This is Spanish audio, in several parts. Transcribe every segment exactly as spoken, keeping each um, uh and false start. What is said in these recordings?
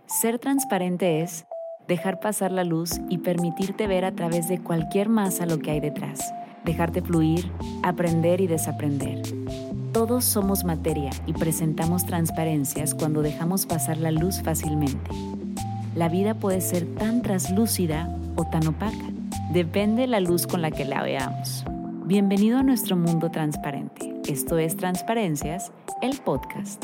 Ser transparente es dejar pasar la luz y permitirte ver a través de cualquier masa lo que hay detrás, dejarte fluir, aprender y desaprender. Todos somos materia y presentamos transparencias cuando dejamos pasar la luz fácilmente. La vida puede ser tan traslúcida o tan opaca. Depende de la luz con la que la veamos. Bienvenido a nuestro mundo transparente. Esto es Transparencias, el podcast.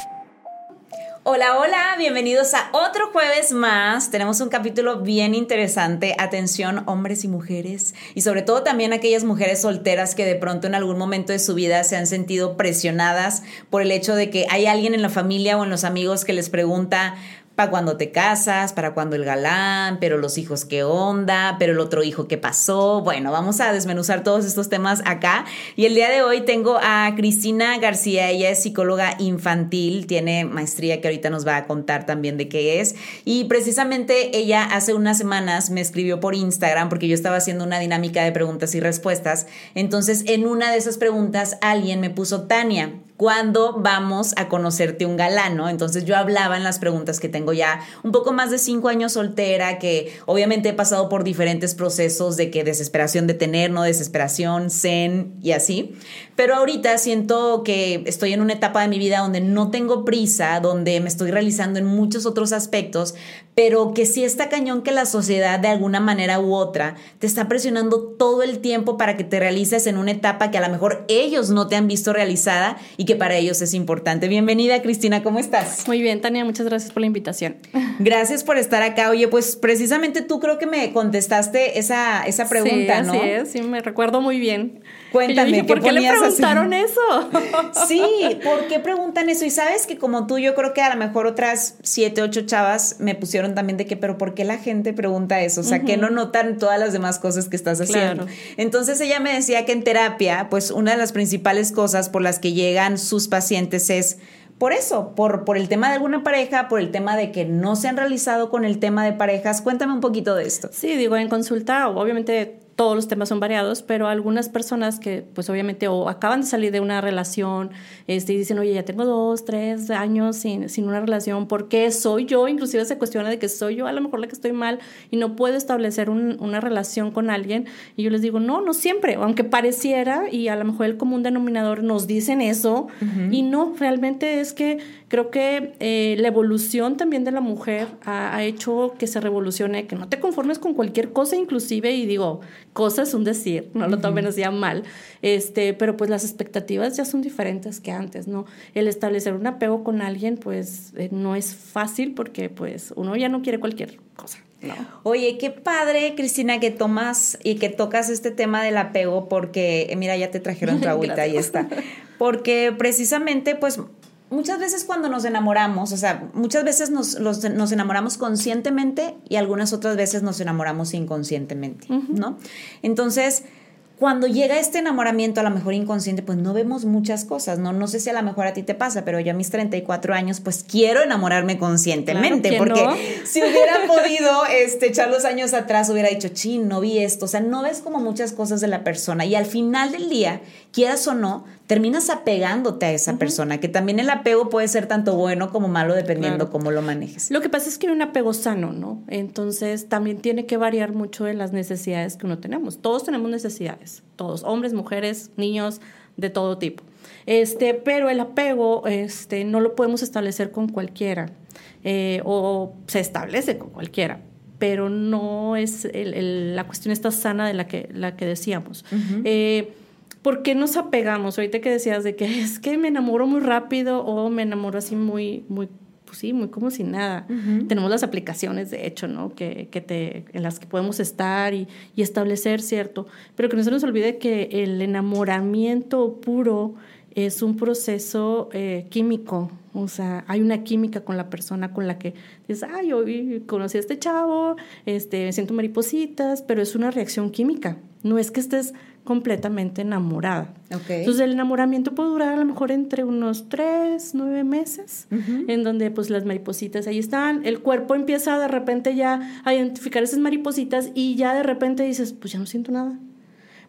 Hola, hola, bienvenidos a otro jueves más. Tenemos un capítulo bien interesante. Atención, hombres y mujeres, y sobre todo también aquellas mujeres solteras que de pronto en algún momento de su vida se han sentido presionadas por el hecho de que hay alguien en la familia o en los amigos que les pregunta: ¿para cuándo te casas? ¿Para cuándo el galán? ¿Pero los hijos qué onda? ¿Pero el otro hijo qué pasó? Bueno, vamos a desmenuzar todos estos temas acá. Y el día de hoy tengo a Cristina García. Ella es psicóloga infantil, tiene maestría que ahorita nos va a contar también de qué es. Y precisamente ella hace unas semanas me escribió por Instagram porque yo estaba haciendo una dinámica de preguntas y respuestas. Entonces, en una de esas preguntas alguien me puso: Tania, ¿cuándo vamos a conocerte un galán? ¿No? Entonces yo hablaba en las preguntas que tengo ya un poco más de cinco años soltera, que obviamente he pasado por diferentes procesos de que desesperación de tener, no desesperación, zen y así. Pero ahorita siento que estoy en una etapa de mi vida donde no tengo prisa, donde me estoy realizando en muchos otros aspectos, pero que sí está cañón que la sociedad de alguna manera u otra te está presionando todo el tiempo para que te realices en una etapa que a lo mejor ellos no te han visto realizada y que para ellos es importante. Bienvenida, Cristina, ¿cómo estás? Muy bien, Tania, muchas gracias por la invitación. Gracias por estar acá. Oye, pues precisamente tú creo que me contestaste esa, esa pregunta, sí, ¿no? Sí, es, sí, me recuerdo muy bien. Cuéntame, dije, ¿por qué le preguntaron así? eso? Sí, ¿por qué preguntan eso? Y sabes que como tú, yo creo que a lo mejor otras siete, ocho chavas me pusieron también de que, pero ¿por qué la gente pregunta eso? O sea, uh-huh. ¿Qué no notan todas las demás cosas que estás haciendo? Claro. Entonces ella me decía que en terapia, pues una de las principales cosas por las que llegan sus pacientes es por eso, por, por el tema de alguna pareja, por el tema de que no se han realizado con el tema de parejas. Cuéntame un poquito de esto. Sí, digo, en consulta, obviamente todos los temas son variados, pero algunas personas que pues obviamente o acaban de salir de una relación este, y dicen, oye, ya tengo dos, tres años sin, sin una relación, ¿por qué soy yo? Inclusive se cuestiona de que soy yo a lo mejor la que estoy mal y no puedo establecer un, una relación con alguien. Y yo les digo, no, no siempre, aunque pareciera y a lo mejor el común denominador nos dicen eso, uh-huh. Y no, realmente es que creo que eh, la evolución también de la mujer ha, ha hecho que se revolucione, que no te conformes con cualquier cosa inclusive, y digo, cosa es un decir, no lo tomen así a mal, este, pero pues las expectativas ya son diferentes que antes, ¿no? El establecer un apego con alguien, pues eh, no es fácil porque pues uno ya no quiere cualquier cosa. No. Oye, qué padre, Cristina, que tomas y que tocas este tema del apego, porque, mira, ya te trajeron tu agüita, ahí está. Porque precisamente, pues, muchas veces cuando nos enamoramos, o sea, muchas veces nos, los, nos enamoramos conscientemente y algunas otras veces nos enamoramos inconscientemente, uh-huh. ¿no? Entonces, cuando llega este enamoramiento a lo mejor inconsciente, pues no vemos muchas cosas, ¿no? No sé si a lo mejor a ti te pasa, pero yo a mis treinta y cuatro años, pues quiero enamorarme conscientemente, claro, porque no? Si hubiera podido este, echar los años atrás, hubiera dicho, chin, no vi esto. O sea, no ves como muchas cosas de la persona y al final del día, quieras o no, terminas apegándote a esa uh-huh. persona, que también el apego puede ser tanto bueno como malo dependiendo claro. cómo lo manejes. Lo que pasa es que hay un apego sano, ¿no? Entonces también tiene que variar mucho de las necesidades que uno tenemos. Todos tenemos necesidades, todos, hombres, mujeres, niños, de todo tipo. Este, pero el apego este, no lo podemos establecer con cualquiera, eh, o se establece con cualquiera, pero no es el, el, la cuestión está sana de la que, la que decíamos. Uh-huh. Eh, ¿Por qué nos apegamos? Ahorita que decías de que es que me enamoro muy rápido o me enamoro así muy, muy, pues sí, muy como si nada. Uh-huh. Tenemos las aplicaciones, de hecho, ¿no? Que, que te, en las que podemos estar y, y establecer, ¿cierto? Pero que no se nos olvide que el enamoramiento puro es un proceso eh, químico. O sea, hay una química con la persona con la que dices, ay, hoy conocí a este chavo, este, me siento maripositas, pero es una reacción química. No es que estés completamente enamorada. Okay. Entonces el enamoramiento puede durar a lo mejor entre unos tres, nueve meses, uh-huh. en donde pues las maripositas ahí están, el cuerpo empieza de repente ya a identificar esas maripositas y ya de repente dices, pues ya no siento nada.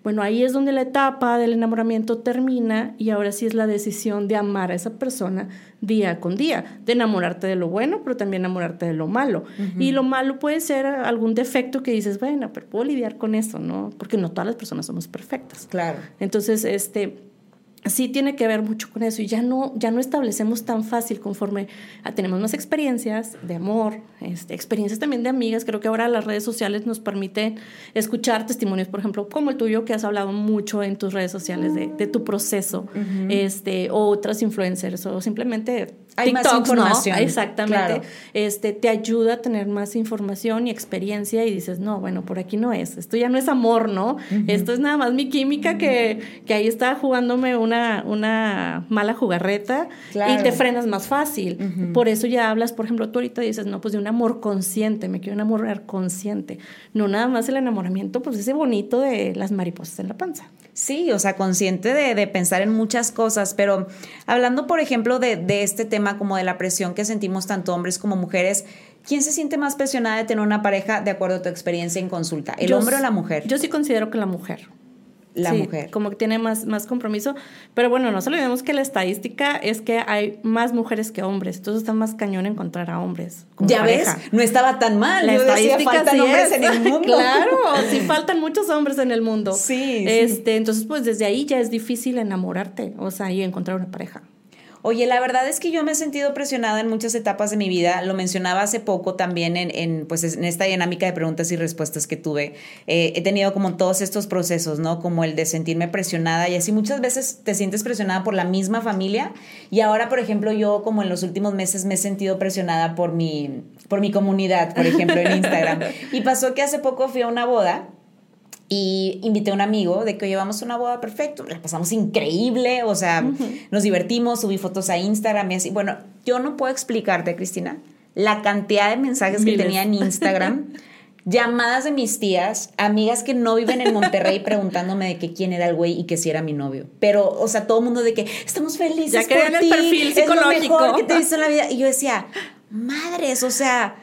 Bueno, ahí es donde la etapa del enamoramiento termina y ahora sí es la decisión de amar a esa persona día con día, de enamorarte de lo bueno, pero también enamorarte de lo malo. Uh-huh. Y lo malo puede ser algún defecto que dices, bueno, pero puedo lidiar con eso, ¿no? Porque no todas las personas somos perfectas. Claro. Entonces, este... sí tiene que ver mucho con eso y ya no, ya no establecemos tan fácil conforme a, tenemos más experiencias de amor, este, experiencias también de amigas. Creo que ahora las redes sociales nos permiten escuchar testimonios, por ejemplo, como el tuyo, que has hablado mucho en tus redes sociales de, de tu proceso, uh-huh. este, o otras influencers, o simplemente hay TikToks, más información. ¿no? Exactamente. Claro. Este, te ayuda a tener más información y experiencia y dices, no, bueno, por aquí no es. Esto ya no es amor, ¿no? Uh-huh. Esto es nada más mi química que, que ahí está jugándome un Una, una mala jugarreta, claro. y te frenas más fácil. Uh-huh. Por eso ya hablas, por ejemplo, tú ahorita dices, no, pues de un amor consciente, me quiero enamorar consciente. No nada más el enamoramiento, pues ese bonito de las mariposas en la panza. Sí, o sea, consciente de, de pensar en muchas cosas, pero hablando, por ejemplo, de, de este tema como de la presión que sentimos tanto hombres como mujeres, ¿quién se siente más presionada de tener una pareja de acuerdo a tu experiencia en consulta? ¿El yo, hombre o la mujer? Yo sí considero que la mujer. La sí, mujer. Como que tiene más, más compromiso. Pero bueno, no se olvidemos que la estadística es que hay más mujeres que hombres. Entonces está más cañón encontrar a hombres. ¿Ya pareja. ves? No estaba tan mal. La Yo estadística decía, faltan sí hombres es. en el mundo. Claro, sí faltan muchos hombres en el mundo. Sí, este, sí. Entonces, pues desde ahí ya es difícil enamorarte, o sea, y encontrar una pareja. Oye, la verdad es que yo me he sentido presionada en muchas etapas de mi vida. Lo mencionaba hace poco también en, en, pues en esta dinámica de preguntas y respuestas que tuve. Eh, he tenido como todos estos procesos, ¿no? Como el de sentirme presionada y así muchas veces te sientes presionada por la misma familia. Y ahora, por ejemplo, yo como en los últimos meses me he sentido presionada por mi, por mi comunidad, por ejemplo, en Instagram. Y pasó que hace poco fui a una boda. Y invité a un amigo de que llevamos una boda perfecto, la pasamos increíble, o sea, uh-huh. nos divertimos, subí fotos a Instagram y así. Bueno, yo no puedo explicarte, Cristina, la cantidad de mensajes Miles. que tenía en Instagram, llamadas de mis tías, amigas que no viven en Monterrey preguntándome de que quién era el güey y que si era mi novio. Pero, o sea, todo el mundo de que estamos felices ya por ti, el perfil psicológico. Es lo mejor que te he visto en la vida. Y yo decía, madres, o sea,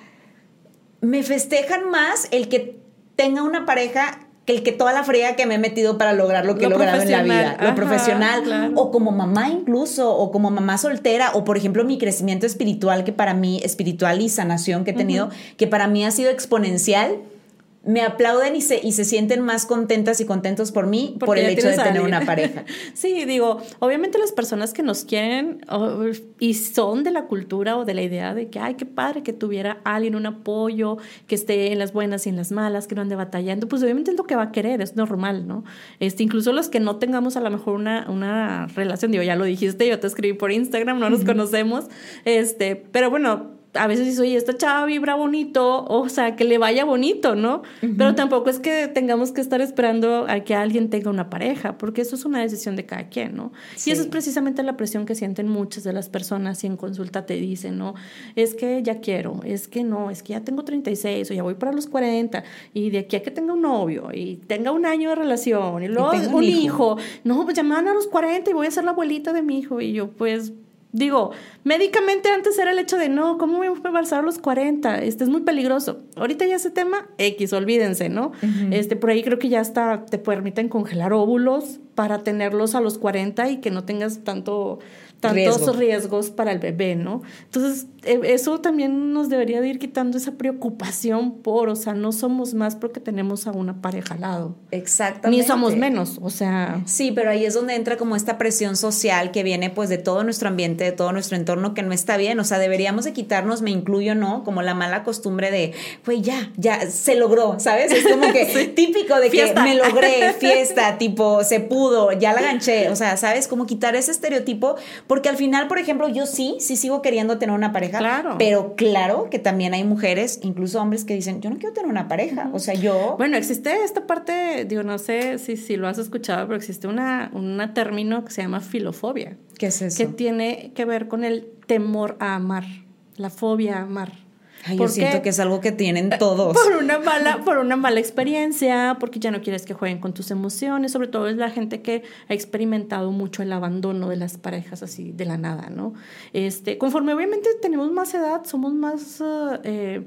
me festejan más el que tenga una pareja que el que toda la friega que me he metido para lograr lo que he logrado en la vida. Ajá, lo profesional, claro. O como mamá incluso, o como mamá soltera, o por ejemplo mi crecimiento espiritual, que para mí, espiritual y sanación que he tenido, uh-huh. que para mí ha sido exponencial. Me aplauden y se, y se sienten más contentas y contentos por mí Porque por el hecho de tener una pareja. Sí, digo, obviamente las personas que nos quieren oh, y son de la cultura o de la idea de que, ay, qué padre que tuviera alguien, un apoyo, que esté en las buenas y en las malas, que no ande batallando, pues obviamente es lo que va a querer, es normal, ¿no? Este, incluso los que no tengamos a lo mejor una, una relación, digo, ya lo dijiste, yo te escribí por Instagram, no nos uh-huh. conocemos, este, pero bueno, a veces dices, oye, esta chava vibra bonito, o sea, que le vaya bonito, ¿no? Uh-huh. Pero tampoco es que tengamos que estar esperando a que alguien tenga una pareja, porque eso es una decisión de cada quien, ¿no? Sí. Y eso es precisamente la presión que sienten muchas de las personas y en consulta te dicen, ¿no? Es que ya quiero, es que no, es que ya tengo treinta y seis o ya voy para los cuarenta y de aquí a que tenga un novio y tenga un año de relación y luego y un, un hijo. hijo. No, pues llaman a los cuarenta y voy a ser la abuelita de mi hijo y yo, pues... Digo, médicamente antes era el hecho de no, ¿cómo voy a embarazar a los cuarenta? Este es muy peligroso. Ahorita ya ese tema, X, olvídense, ¿no? Uh-huh. Este, por ahí creo que ya hasta te permiten congelar óvulos para tenerlos a los cuarenta y que no tengas tanto, tantos Riesgo. riesgos para el bebé, ¿no? Entonces, eso también nos debería de ir quitando esa preocupación por, o sea, no somos más porque tenemos a una pareja al lado. Exactamente. Ni somos menos, o sea... Sí, pero ahí es donde entra como esta presión social que viene pues de todo nuestro ambiente, de todo nuestro entorno, que no está bien. O sea, deberíamos de quitarnos, me incluyo, ¿no? Como la mala costumbre de, güey, ya, ya, se logró, ¿sabes? Es como que sí. típico de que fiesta. me logré, fiesta, tipo, se pudo, ya la ganché. O sea, ¿sabes? Como quitar ese estereotipo, porque al final, por ejemplo, yo sí, sí sigo queriendo tener una pareja, claro. pero claro que también hay mujeres, incluso hombres que dicen, yo no quiero tener una pareja. Uh-huh. O sea, yo... Bueno, existe esta parte, digo, no sé si, si lo has escuchado, pero existe una, una término que se llama filofobia. ¿Qué es eso? Que tiene que ver con el temor a amar, la fobia a amar. Ay, yo siento que es algo que tienen todos. Por una mala, por una mala experiencia, porque ya no quieres que jueguen con tus emociones, sobre todo es la gente que ha experimentado mucho el abandono de las parejas así de la nada, ¿no? Este, conforme obviamente tenemos más edad, somos más uh, eh,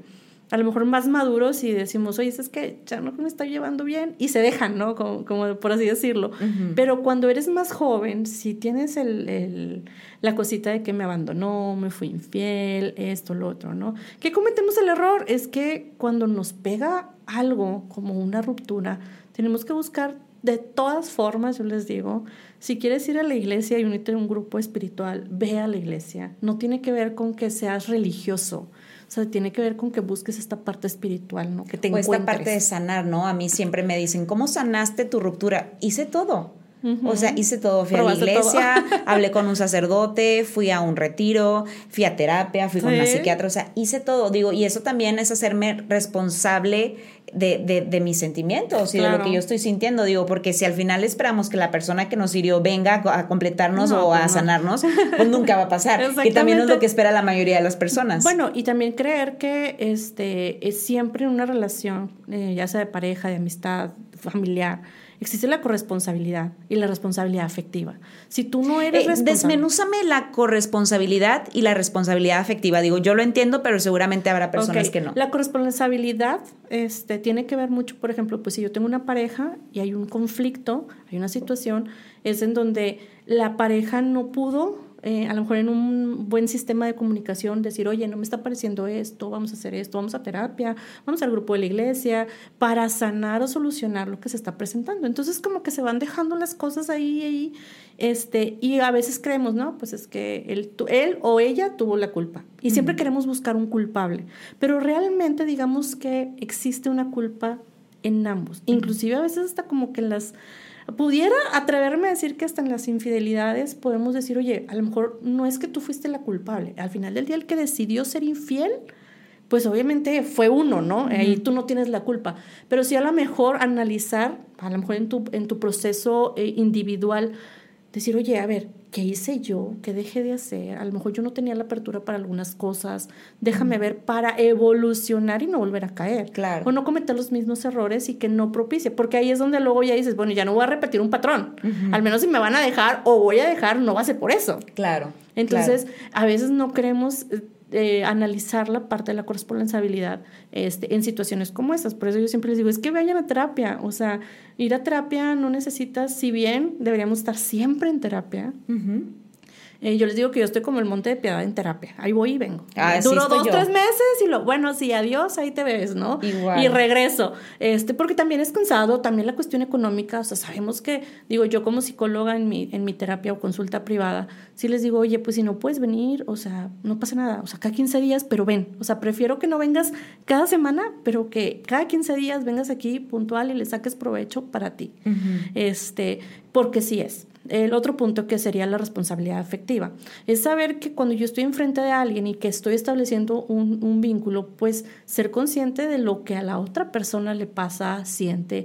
a lo mejor más maduros y decimos, oye, es que ya no me está llevando bien, y se dejan, ¿no? Como, como por así decirlo. Uh-huh. Pero cuando eres más joven, si tienes el, el, la cosita de que me abandonó, me fui infiel, esto, lo otro, ¿no? ¿Qué cometemos el error? Es que cuando nos pega algo como una ruptura, tenemos que buscar de todas formas, yo les digo, si quieres ir a la iglesia y unirte a un grupo espiritual, ve a la iglesia. No tiene que ver con que seas religioso. O sea, tiene que ver con que busques esta parte espiritual, ¿no? Que te encuentres. O esta parte de sanar, ¿no? A mí siempre me dicen, ¿cómo sanaste tu ruptura? Hice todo. Uh-huh. O sea, hice todo. Fui Probaste a la iglesia, hablé con un sacerdote, fui a un retiro, fui a terapia, fui ¿Sí? con una psiquiatra. O sea, hice todo. Digo, y eso también es hacerme responsable de, de, de mis sentimientos y claro. de lo que yo estoy sintiendo. Digo, porque si al final esperamos que la persona que nos hirió venga a completarnos no, o a no. sanarnos, pues nunca va a pasar. Y también es lo que espera la mayoría de las personas. Bueno, y también creer que este es siempre una relación, eh, ya sea de pareja, de amistad, familiar, existe la corresponsabilidad y la responsabilidad afectiva. Si tú no eres eh, responsable... Desmenúzame la corresponsabilidad y la responsabilidad afectiva. Digo, yo lo entiendo, pero seguramente habrá personas okay. que no. La corresponsabilidad este, tiene que ver mucho, por ejemplo, pues si yo tengo una pareja y hay un conflicto, hay una situación, es en donde la pareja no pudo... Eh, a lo mejor en un buen sistema de comunicación decir, oye, no me está pareciendo esto, vamos a hacer esto, vamos a terapia, vamos al grupo de la iglesia para sanar o solucionar lo que se está presentando. Entonces como que se van dejando las cosas ahí, ahí este, y a veces creemos, no, pues es que él, él o ella tuvo la culpa y uh-huh. siempre queremos buscar un culpable, pero realmente digamos que existe una culpa en ambos, uh-huh. inclusive a veces hasta como que las... Pudiera atreverme a decir que hasta en las infidelidades podemos decir, oye, a lo mejor no es que tú fuiste la culpable. Al final del día el que decidió ser infiel, pues obviamente fue uno, ¿no? Uh-huh. Ahí tú no tienes la culpa. Pero sí a lo mejor analizar, a lo mejor en tu, en tu proceso eh, individual, decir, oye, a ver, ¿qué hice yo? ¿Qué dejé de hacer? A lo mejor yo no tenía la apertura para algunas cosas. Déjame uh-huh. ver para evolucionar y no volver a caer. Claro. O no cometer los mismos errores y que no propicie. Porque ahí es donde luego ya dices, bueno, ya no voy a repetir un patrón. Uh-huh. Al menos si me van a dejar o voy a dejar, no va a ser por eso. Claro. Entonces, claro. a veces no queremos... Eh, analizar la parte de la corresponsabilidad este, en situaciones como estas. Por eso yo siempre les digo, es que vayan a terapia. O sea, ir a terapia no necesitas, si bien deberíamos estar siempre en terapia, uh-huh. eh, yo les digo que yo estoy como el Monte de Piedad en terapia. Ahí voy y vengo. Ah, Duro sí dos, yo. tres meses y lo, bueno, sí, adiós, ahí te ves, ¿no? Igual. Y regreso. Este, porque también es cansado, también la cuestión económica, o sea, sabemos que, digo, yo como psicóloga en mi, en mi terapia o consulta privada, sí les digo, oye, pues si no puedes venir, o sea, no pasa nada, o sea, cada quince días, pero ven, o sea, prefiero que no vengas cada semana, pero que cada quince días vengas aquí puntual y le saques provecho para ti. Uh-huh. Este, porque sí es. El otro punto que sería la responsabilidad afectiva es saber que cuando yo estoy enfrente de alguien y que estoy estableciendo un, un vínculo, pues ser consciente de lo que a la otra persona le pasa, siente,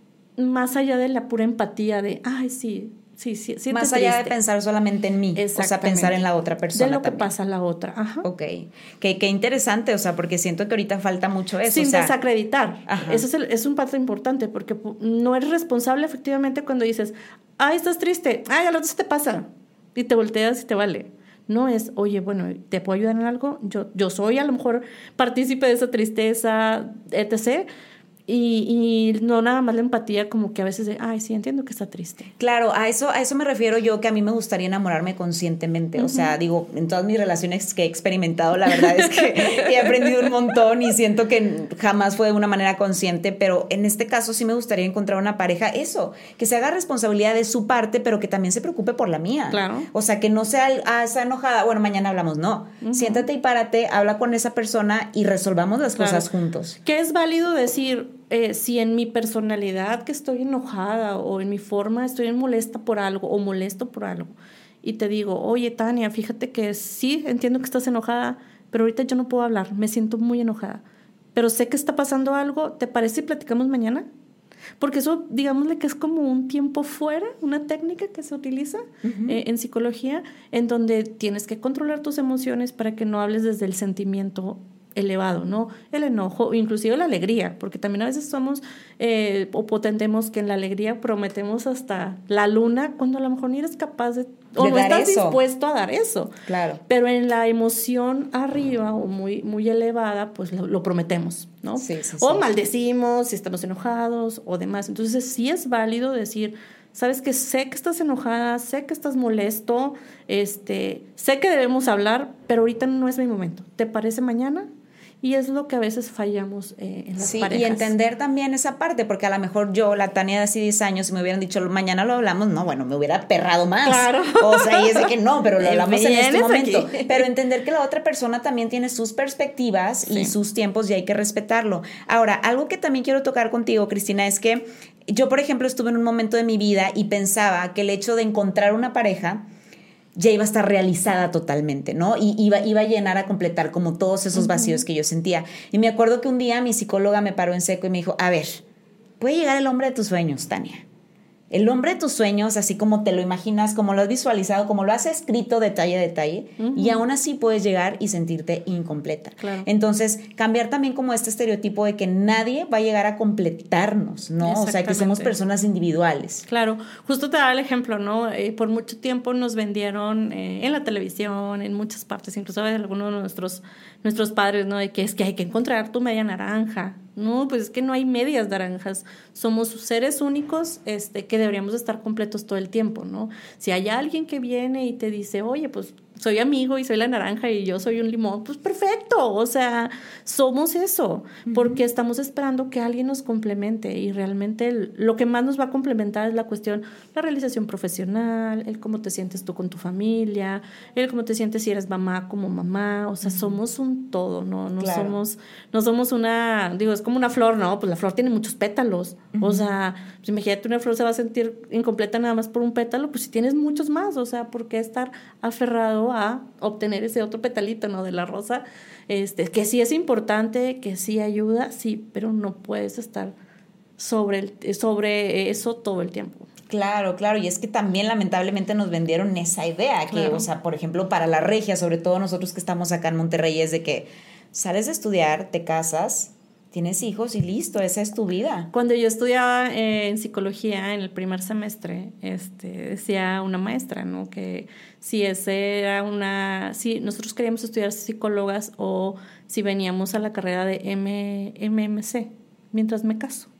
más allá de la pura empatía de, ay, sí, sí, sí, sí. Más allá triste. De pensar solamente en mí, o sea, pensar en la otra persona de lo también. Que pasa a la otra, ajá. Ok, qué, qué interesante, o sea, porque siento que ahorita falta mucho eso. Sin o sea, desacreditar, eso es, el, es un paso importante, porque no eres responsable efectivamente cuando dices, ay, estás triste, ay, al rato se te pasa, y te volteas y te vale. No es, oye, bueno, ¿te puedo ayudar en algo? Yo, yo soy a lo mejor partícipe de esa tristeza, etcétera, Y, y no nada más la empatía como que a veces de, ay, sí, entiendo que está triste. Claro, a eso, a eso me refiero yo, que a mí me gustaría enamorarme conscientemente. Uh-huh. O sea, digo, en todas mis relaciones que he experimentado, la verdad es que he aprendido un montón y siento que jamás fue de una manera consciente, pero en este caso sí me gustaría encontrar una pareja, eso, que se haga responsabilidad de su parte, pero que también se preocupe por la mía. Claro. O sea, que no sea, ah, está enojada, bueno, mañana hablamos, no. Uh-huh. Siéntate y párate, habla con esa persona y resolvamos las claro. cosas juntos. Que es válido decir... Eh, si en mi personalidad que estoy enojada o en mi forma estoy molesta por algo o molesto por algo y te digo, oye, Tania, fíjate que sí, entiendo que estás enojada, pero ahorita yo no puedo hablar, me siento muy enojada, pero sé que está pasando algo, ¿te parece si platicamos mañana? Porque eso, digámosle que es como un tiempo fuera, una técnica que se utiliza uh-huh. eh, en psicología, en donde tienes que controlar tus emociones para que no hables desde el sentimiento elevado, ¿no? El enojo, inclusive la alegría, porque también a veces somos eh, o pretendemos que en la alegría prometemos hasta la luna cuando a lo mejor ni eres capaz de, o de no dar estás eso. dispuesto a dar eso. Claro. Pero en la emoción arriba o muy, muy elevada, pues lo, lo prometemos, ¿no? Sí, sí, o sí. maldecimos si estamos enojados o demás. Entonces sí es válido decir, sabes que sé que estás enojada, sé que estás molesto, este, sé que debemos hablar, pero ahorita no es mi momento. ¿Te parece mañana? Y es lo que a veces fallamos eh, en las sí, parejas. Y entender también esa parte, porque a lo mejor yo, la Tania de hace diez años, si me hubieran dicho mañana lo hablamos, no, bueno, me hubiera perrado más. Claro. O sea, y es de que no, pero lo hablamos en este momento. Aquí. Pero entender que la otra persona también tiene sus perspectivas sí. y sus tiempos y hay que respetarlo. Ahora, algo que también quiero tocar contigo, Cristina, es que yo, por ejemplo, estuve en un momento de mi vida y pensaba que el hecho de encontrar una pareja ya iba a estar realizada totalmente, ¿no? Y iba, iba a llenar, a completar como todos esos vacíos uh-huh. que yo sentía. Y me acuerdo que un día mi psicóloga me paró en seco y me dijo, a ver, puede llegar el hombre de tus sueños, Tania. El hombre de tus sueños, así como te lo imaginas, como lo has visualizado, como lo has escrito detalle a detalle, uh-huh. y aún así puedes llegar y sentirte incompleta. Claro. Entonces, cambiar también como este estereotipo de que nadie va a llegar a completarnos, ¿no? O sea, que somos personas individuales. Claro, justo te daba el ejemplo, ¿no? Eh, por mucho tiempo nos vendieron eh, en la televisión, en muchas partes, incluso de algunos de nuestros, nuestros padres, ¿no? De que es que hay que encontrar tu media naranja. No, pues es que no hay medias naranjas. Somos seres únicos este, que deberíamos estar completos todo el tiempo, ¿no? Si hay alguien que viene y te dice, oye, pues soy amigo y soy la naranja y yo soy un limón, pues perfecto, o sea, somos eso, uh-huh. porque estamos esperando que alguien nos complemente y realmente el, lo que más nos va a complementar es la cuestión, la realización profesional, el cómo te sientes tú con tu familia, el cómo te sientes si eres mamá como mamá, o sea, uh-huh. somos un todo, ¿no? No claro. somos, no somos una, digo, es como una flor, ¿no? Pues la flor tiene muchos pétalos, uh-huh. o sea, pues imagínate una flor se va a sentir incompleta nada más por un pétalo, pues si tienes muchos más, o sea, ¿por qué estar aferrado a obtener ese otro petalito, ¿no? De la rosa, este, que sí es importante, que sí ayuda, sí, pero no puedes estar sobre, el, sobre eso todo el tiempo. Claro, claro, y es que también lamentablemente nos vendieron esa idea, que, claro. o sea, por ejemplo, para la regia, sobre todo nosotros que estamos acá en Monterrey, es de que sales de estudiar, te casas, tienes hijos y listo, esa es tu vida. Cuando yo estudiaba eh, en psicología en el primer semestre, este, decía una maestra, ¿no? Que si ese era una, si nosotros queríamos estudiar psicólogas o si veníamos a la carrera de M M C, mientras me caso.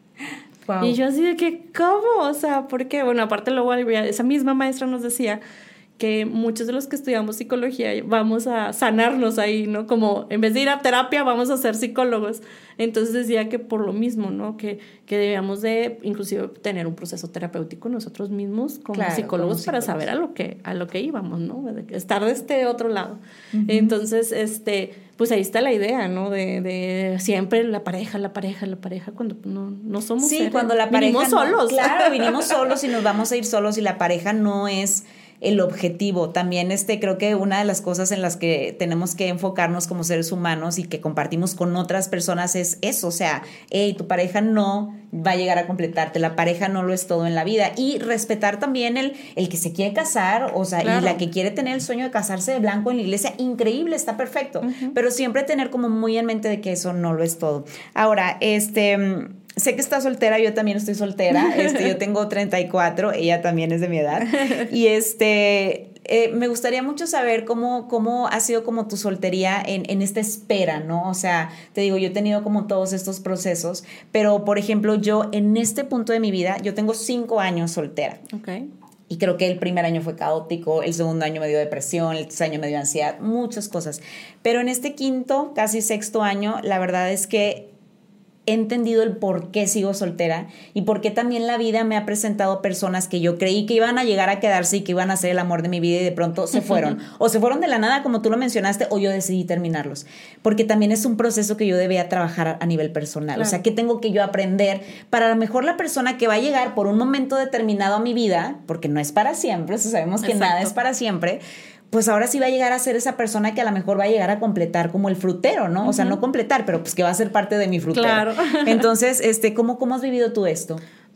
Wow. Y yo así de que, ¿cómo? O sea, ¿por qué? Bueno, aparte luego esa misma maestra nos decía que muchos de los que estudiamos psicología vamos a sanarnos ahí, ¿no? Como en vez de ir a terapia vamos a ser psicólogos. Entonces decía que por lo mismo, ¿no? Que, que debíamos de inclusive tener un proceso terapéutico nosotros mismos como claro, psicólogos como para saber a lo que a lo que íbamos, ¿no? Estar de este otro lado. Uh-huh. Entonces, este, pues ahí está la idea, ¿no? De, de siempre la pareja, la pareja, la pareja, cuando no, no somos sí, seres. cuando la pareja vinimos no, solos. Claro, vinimos solos y nos vamos a ir solos y la pareja no es el objetivo. También este, creo que una de las cosas en las que tenemos que enfocarnos como seres humanos y que compartimos con otras personas es eso, o sea, hey, tu pareja no va a llegar a completarte, la pareja no lo es todo en la vida, y respetar también el, el que se quiere casar, o sea, claro. y la que quiere tener el sueño de casarse de blanco en la iglesia, increíble, está perfecto, uh-huh. pero siempre tener como muy en mente de que eso no lo es todo. Ahora, este... sé que está soltera, yo también estoy soltera, este, yo tengo treinta y cuatro, ella también es de mi edad, y este, eh, me gustaría mucho saber cómo, cómo ha sido como tu soltería en, en esta espera, ¿no? O sea, te digo, yo he tenido como todos estos procesos, pero por ejemplo, yo en este punto de mi vida, yo tengo cinco años soltera. Okay. Y creo que el primer año fue caótico, el segundo año me dio depresión, el tercer año me dio ansiedad, muchas cosas. Pero en este quinto, casi sexto año, la verdad es que he entendido el por qué sigo soltera y por qué también la vida me ha presentado personas que yo creí que iban a llegar a quedarse y que iban a ser el amor de mi vida y de pronto se fueron. O se fueron de la nada, como tú lo mencionaste, o yo decidí terminarlos. Porque también es un proceso que yo debía trabajar a nivel personal. Claro. O sea, ¿qué tengo que yo aprender para a lo mejor la persona que va a llegar por un momento determinado a mi vida, porque no es para siempre, o sea, sabemos que Exacto. nada es para siempre, pues ahora sí va a llegar a ser esa persona que a lo mejor va a llegar a completar como el frutero, ¿no? Uh-huh. O sea, no completar, pero pues que va a ser parte de mi frutero. Claro. Entonces, este, ¿cómo, cómo has vivido tú esto?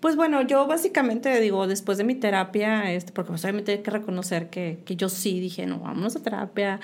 Pues bueno, yo básicamente digo, después de mi terapia, este, porque pues obviamente hay que reconocer que, que yo sí dije, no, vámonos a terapia,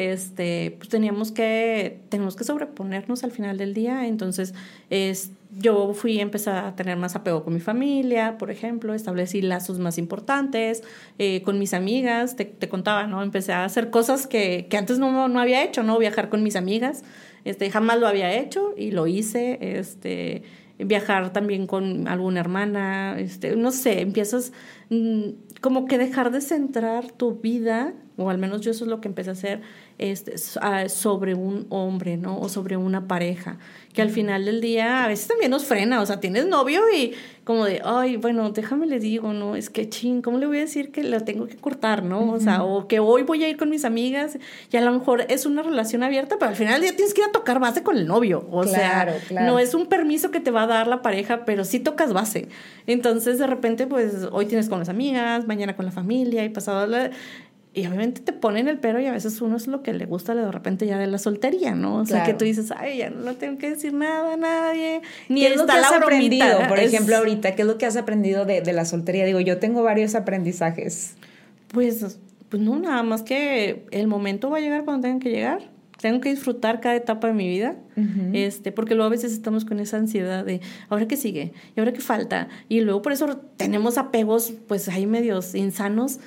este, pues teníamos que, tenemos que sobreponernos al final del día, entonces es, yo fui a empezar a tener más apego con mi familia, por ejemplo, establecí lazos más importantes, eh, con mis amigas, te, te contaba, ¿no? Empecé a hacer cosas que, que antes no, no había hecho, ¿no? Viajar con mis amigas, este, jamás lo había hecho y lo hice, este... viajar también con alguna hermana, este, no sé, empiezas mmm, como que dejar de centrar tu vida, o al menos yo eso es lo que empecé a hacer, este, sobre un hombre, ¿no? O sobre una pareja, que al final del día a veces también nos frena, o sea, tienes novio y como de, ay, bueno, déjame le digo, ¿no? Es que, ching, ¿cómo le voy a decir que la tengo que cortar, ¿no? Uh-huh. O sea, o que hoy voy a ir con mis amigas y a lo mejor es una relación abierta, pero al final del día tienes que ir a tocar base con el novio, o claro, sea, claro. No es un permiso que te va a dar la pareja, pero sí tocas base. Entonces, de repente, pues, hoy tienes con las amigas, mañana con la familia y pasado la... Y obviamente te ponen el pero y a veces uno es lo que le gusta de repente ya de la soltería, ¿no? O sea, claro. que tú dices, ay, ya no le tengo que decir nada a nadie. Ni ¿Qué es lo que has aprendido, por es... ejemplo, ahorita? ¿Qué es lo que has aprendido de, de la soltería? Digo, yo tengo varios aprendizajes. Pues, pues no, nada más que el momento va a llegar cuando tengan que llegar. Tengo que disfrutar cada etapa de mi vida, uh-huh. este, porque luego a veces estamos con esa ansiedad de, ¿ahora qué sigue? ¿Y ahora qué falta? Y luego por eso tenemos apegos, pues ahí medios insanos,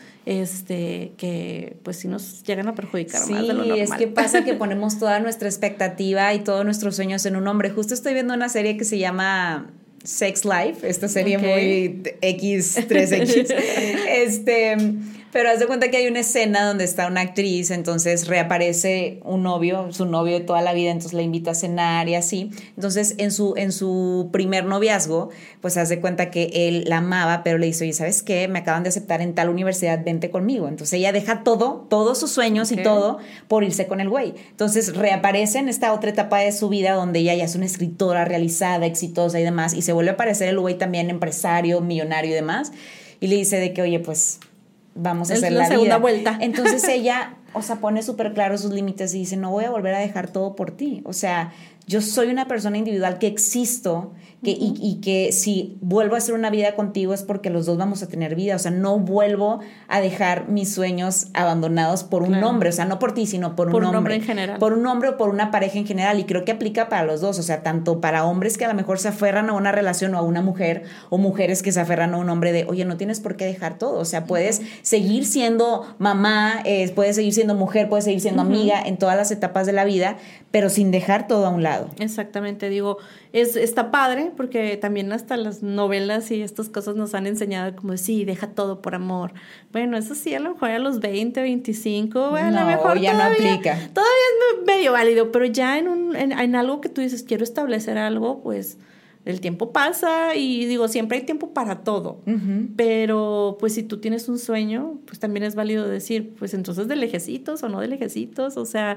este, que pues sí nos llegan a perjudicar sí, más de lo normal. Sí, es que pasa que ponemos toda nuestra expectativa y todos nuestros sueños en un hombre. Justo estoy viendo una serie que se llama Sex Life, esta serie okay. muy equis tres equis, este... Pero haz de cuenta que hay una escena donde está una actriz, entonces reaparece un novio, su novio de toda la vida, entonces la invita a cenar y así. Entonces, en su, en su primer noviazgo, pues haz de cuenta que él la amaba, pero le dice, oye, ¿sabes qué? Me acaban de aceptar en tal universidad, vente conmigo. Entonces ella deja todo, todos sus sueños okay. y todo por irse con el güey. Entonces reaparece en esta otra etapa de su vida donde ella ya es una escritora realizada, exitosa y demás, y se vuelve a aparecer el güey también empresario, millonario y demás, y le dice de que, oye, pues... vamos a hacer la, la segunda vida. vuelta. Entonces ella, o sea, pone súper claro sus límites y dice, no voy a volver a dejar todo por ti. O sea, yo soy una persona individual que existo que, uh-huh. y, y que si vuelvo a hacer una vida contigo es porque los dos vamos a tener vida. O sea, no vuelvo a dejar mis sueños abandonados por un claro. hombre. O sea, no por ti, sino por, por un, un hombre. hombre en general. Por un hombre o por una pareja en general. Y creo que aplica para los dos. O sea, tanto para hombres que a lo mejor se aferran a una relación o a una mujer, o mujeres que se aferran a un hombre de, oye, no tienes por qué dejar todo. O sea, puedes uh-huh. seguir siendo mamá, eh, puedes seguir siendo mujer, puedes seguir siendo uh-huh. amiga en todas las etapas de la vida, pero sin dejar todo a un lado. Exactamente, digo, es, está padre porque también hasta las novelas y estas cosas nos han enseñado como, sí, deja todo por amor. Bueno, eso sí, a lo mejor a los veinte, veinticinco, bueno, no, a lo mejor ya todavía, no aplica. Todavía es medio válido, pero ya en, un, en, en algo que tú dices, quiero establecer algo, pues el tiempo pasa y digo, siempre hay tiempo para todo, uh-huh. pero pues si tú tienes un sueño, pues también es válido decir, pues entonces de lejecitos o no de lejecitos, o sea...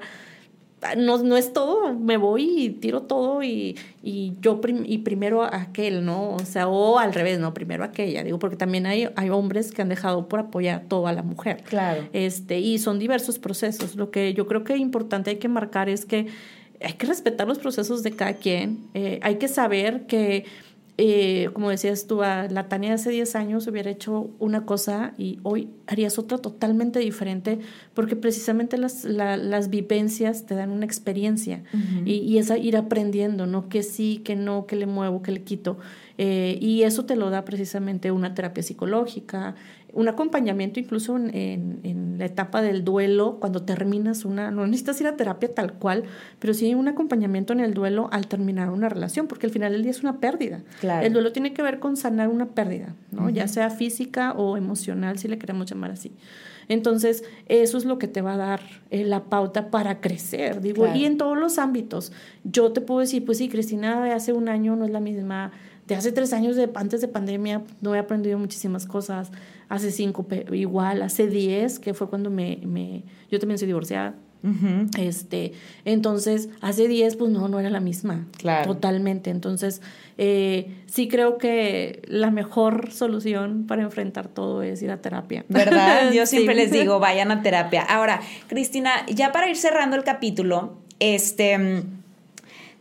No, no es todo, me voy y tiro todo y, y yo prim, y primero aquel, ¿no? O sea, o al revés, ¿no? Primero aquella, digo, porque también hay, hay hombres que han dejado por apoyar todo a la mujer. Claro. Este, y son diversos procesos. Lo que yo creo que es importante hay que marcar es que hay que respetar los procesos de cada quien, eh, hay que saber que Eh, como decías tú, a la Tania de hace diez años hubiera hecho una cosa y hoy harías otra totalmente diferente porque precisamente las, la, las vivencias te dan una experiencia uh-huh. y, y es a ir aprendiendo, ¿no? Que sí, que no, que le muevo, que le quito. Eh, y eso te lo da precisamente una terapia psicológica, un acompañamiento incluso en, en, en la etapa del duelo, cuando terminas una, no necesitas ir a terapia tal cual, pero sí un acompañamiento en el duelo al terminar una relación, porque al final del día es una pérdida. Claro. El duelo tiene que ver con sanar una pérdida, ¿no? Uh-huh. Ya sea física o emocional, si le queremos llamar así. Entonces, eso es lo que te va a dar eh, la pauta para crecer, digo, claro. Y en todos los ámbitos. Yo te puedo decir, pues sí, Cristina de hace un año no es la misma, de hace tres años de, antes de pandemia no he aprendido muchísimas cosas, hace cinco igual, hace diez, que fue cuando me, me yo también soy divorciada. Uh-huh. Este, entonces, hace diez, pues no, no era la misma. Claro. Totalmente. Entonces, eh, sí creo que la mejor solución para enfrentar todo es ir a terapia. ¿Verdad? Yo siempre sí. les digo, vayan a terapia. Ahora, Cristina, ya para ir cerrando el capítulo, este...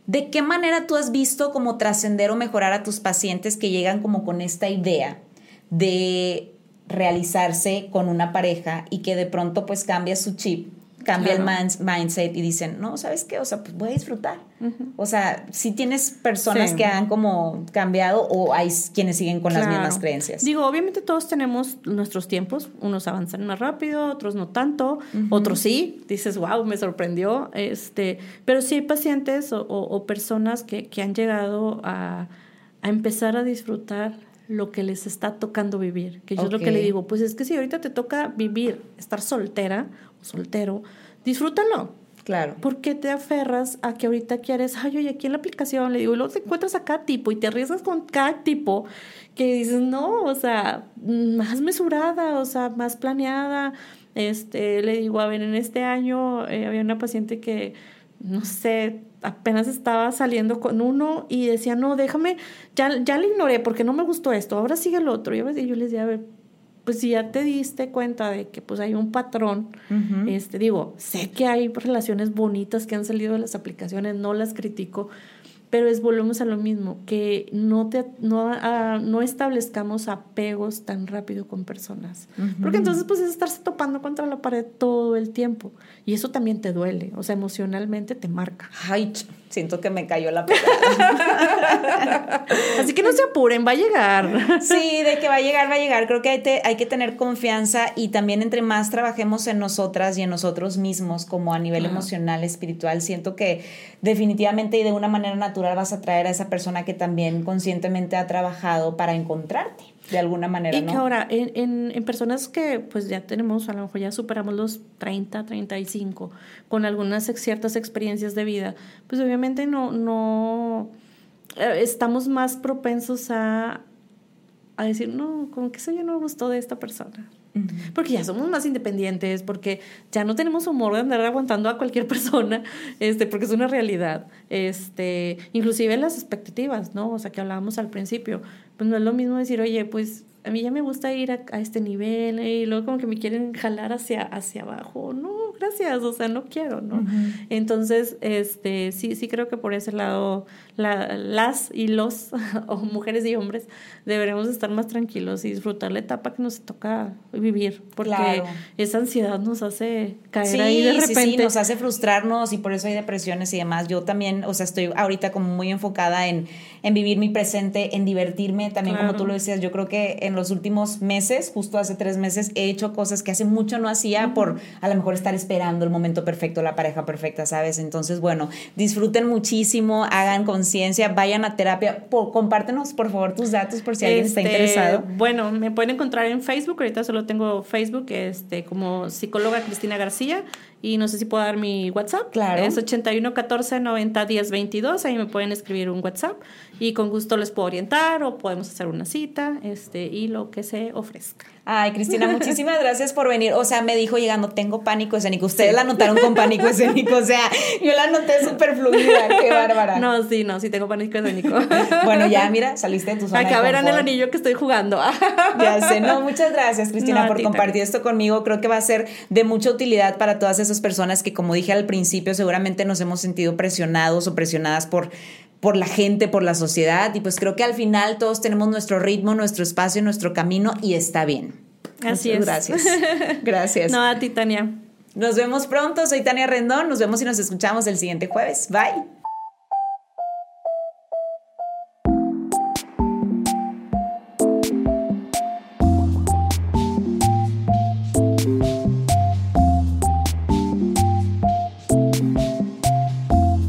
¿De qué manera tú has visto como trascender o mejorar a tus pacientes que llegan como con esta idea de realizarse con una pareja y que de pronto pues cambia su chip, cambia claro. el man- mindset y dicen, no, ¿sabes qué? O sea, pues voy a disfrutar. Uh-huh. O sea, si tienes personas sí. que han como cambiado o hay quienes siguen con claro. las mismas creencias. Digo, obviamente todos tenemos nuestros tiempos, unos avanzan más rápido, otros no tanto, uh-huh. otros sí, dices, wow, me sorprendió, este, pero sí hay pacientes o, o, o personas que, que han llegado a, a empezar a disfrutar lo que les está tocando vivir, que yo okay. es lo que le digo, pues es que si ahorita te toca vivir, estar soltera o soltero, disfrútalo. Claro. ¿Por qué te aferras a que ahorita quieres, ay, oye, aquí en la aplicación, le digo, y luego te encuentras a cada tipo y te arriesgas con cada tipo que dices, no, o sea, más mesurada, o sea, más planeada. Este, le digo, a ver, en este año eh, había una paciente que, no sé, apenas estaba saliendo con uno y decía, no, déjame, ya, ya le ignoré porque no me gustó esto, ahora sigue el otro. Y yo les decía, a ver, pues si ya te diste cuenta de que pues hay un patrón, uh-huh. este, digo, sé que hay relaciones bonitas que han salido de las aplicaciones, no las critico, pero es, volvemos a lo mismo, que no, te, no, uh, no establezcamos apegos tan rápido con personas. Uh-huh. Porque entonces pues es estarse topando contra la pared todo el tiempo. Y eso también te duele, o sea, emocionalmente te marca. Ay, siento que me cayó la pegada. Así que no se apuren, va a llegar. Sí, de que va a llegar, va a llegar. Creo que hay, te, hay que tener confianza y también entre más trabajemos en nosotras y en nosotros mismos, como a nivel uh-huh. emocional, espiritual, siento que definitivamente y de una manera natural vas a traer a esa persona que también conscientemente ha trabajado para encontrarte. De alguna manera, y ¿no? Y que ahora, en, en, en personas que pues ya tenemos, a lo mejor ya superamos los treinta, treinta y cinco, con algunas ex, ciertas experiencias de vida, pues obviamente no, no eh, estamos más propensos a, a decir, no, como que eso ya no me gustó de esta persona. Uh-huh. Porque ya somos más independientes, porque ya no tenemos humor de andar aguantando a cualquier persona, este, porque es una realidad. Este, inclusive las expectativas, ¿no? O sea, que hablábamos al principio, pues no es lo mismo decir, oye, pues a mí ya me gusta ir a, a este nivel, ¿eh? Y luego como que me quieren jalar hacia, hacia abajo. No, gracias, o sea, no quiero, ¿no? Uh-huh. Entonces, este, sí, sí creo que por ese lado la, las y los, o mujeres y hombres, deberemos estar más tranquilos y disfrutar la etapa que nos toca vivir, porque claro. esa ansiedad nos hace caer sí, ahí de repente. Sí, sí, nos hace frustrarnos y por eso hay depresiones y demás. Yo también, o sea, estoy ahorita como muy enfocada en, en vivir mi presente, en divertirme, también claro. como tú lo decías, yo creo que en los últimos meses, justo hace tres meses, he hecho cosas que hace mucho no hacía uh-huh. por a lo mejor estar esperando el momento perfecto, la pareja perfecta, ¿sabes? Entonces, bueno, disfruten muchísimo, hagan conciencia, vayan a terapia. Por, compártenos, por favor, tus datos por si alguien este, está interesado. Bueno, me pueden encontrar en Facebook, ahorita solo tengo Facebook, este, como psicóloga Cristina García, y no sé si puedo dar mi WhatsApp. Claro. Es ochenta y uno catorce noventa diez veintidós, ahí me pueden escribir un WhatsApp y con gusto les puedo orientar o podemos hacer una cita, este, y lo que se ofrezca. Ay, Cristina, muchísimas gracias por venir. O sea, me dijo llegando, tengo pánico escénico. Ustedes la notaron con pánico escénico. O sea, yo la noté súper fluida. Qué bárbara. No, sí, no, sí tengo pánico escénico. Bueno, ya, mira, saliste de tu zona Acá de confort. verán el anillo que estoy jugando. Ya sé. No, muchas gracias, Cristina, no, por tita. compartir esto conmigo. Creo que va a ser de mucha utilidad para todas esas personas que, como dije al principio, seguramente nos hemos sentido presionados o presionadas por... por la gente, por la sociedad, y pues creo que al final todos tenemos nuestro ritmo, nuestro espacio, nuestro camino y está bien. Así Muchas es. Gracias. Gracias. No, a ti, Tania. Nos vemos pronto, soy Tania Rendón, nos vemos y nos escuchamos el siguiente jueves. Bye.